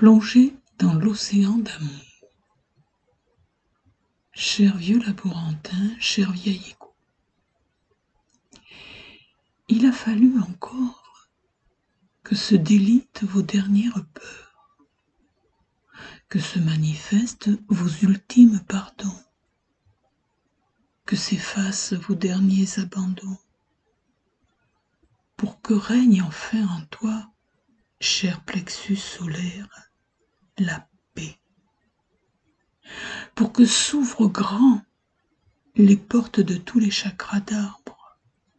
Plongé dans l'océan d'amour. Cher vieux laborantin, cher vieil écho, il a fallu encore que se délitent vos dernières peurs, que se manifestent vos ultimes pardons, que s'effacent vos derniers abandons, pour que règne enfin en toi, cher plexus solaire, la paix, pour que s'ouvrent grand les portes de tous les chakras d'arbres,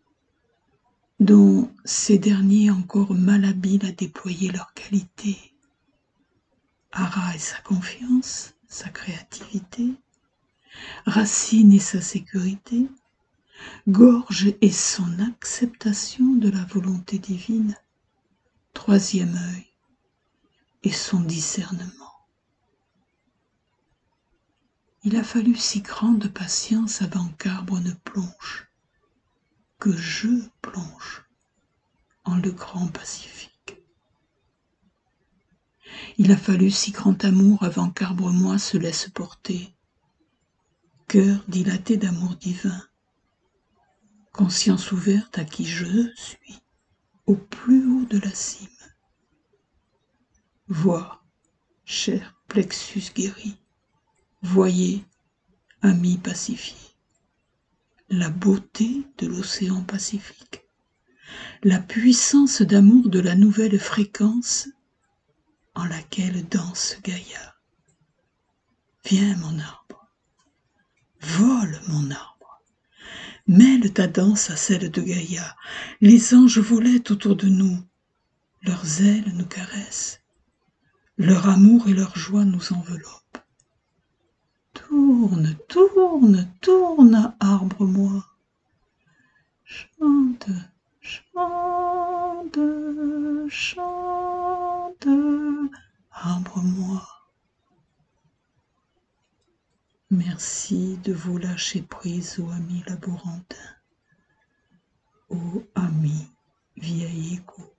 dont ces derniers encore malhabiles à déployer leurs qualités, Hara et sa confiance, sa créativité, Racine et sa sécurité, Gorge et son acceptation de la volonté divine, troisième œil et son discernement. Il a fallu si grande patience avant qu'arbre ne plonge, que je plonge en le grand Pacifique. Il a fallu si grand amour avant qu'arbre moi se laisse porter, cœur dilaté d'amour divin, conscience ouverte à qui je suis, au plus haut de la cime. Vois, cher plexus guéri, voyez, ami pacifié, la beauté de l'océan Pacifique, la puissance d'amour de la nouvelle fréquence en laquelle danse Gaïa. Viens mon arbre, vole mon arbre, mêle ta danse à celle de Gaïa. Les anges volaient autour de nous, leurs ailes nous caressent, leur amour et leur joie nous enveloppent. Tourne, tourne, tourne, arbre-moi. Chante, chante, chante, arbre-moi. Merci de vous lâcher prise, ô ami laborantin, ô ami vieil écho.